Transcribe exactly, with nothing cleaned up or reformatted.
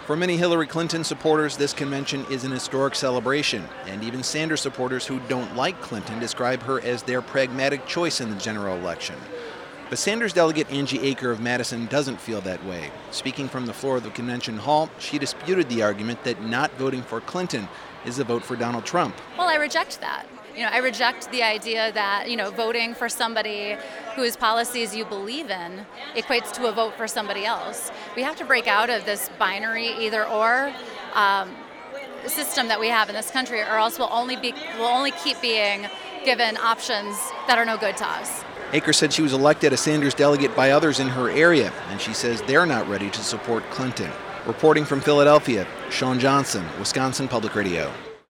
For many Hillary Clinton supporters, this convention is an historic celebration, and even Sanders supporters who don't like Clinton describe her as their pragmatic choice in the general election. But Sanders delegate Angie Aker of Madison doesn't feel that way. Speaking from the floor of the convention hall, she disputed the argument that not voting for Clinton is a vote for Donald Trump. Well, I reject that. You know, I reject the idea that, you know, voting for somebody whose policies you believe in equates to a vote for somebody else. We have to break out of this binary either or um, system that we have in this country, or else we'll only be we'll only keep being given options that are no good to us. Aker said she was elected a Sanders delegate by others in her area, and she says they're not ready to support Clinton. Reporting from Philadelphia, Sean Johnson, Wisconsin Public Radio.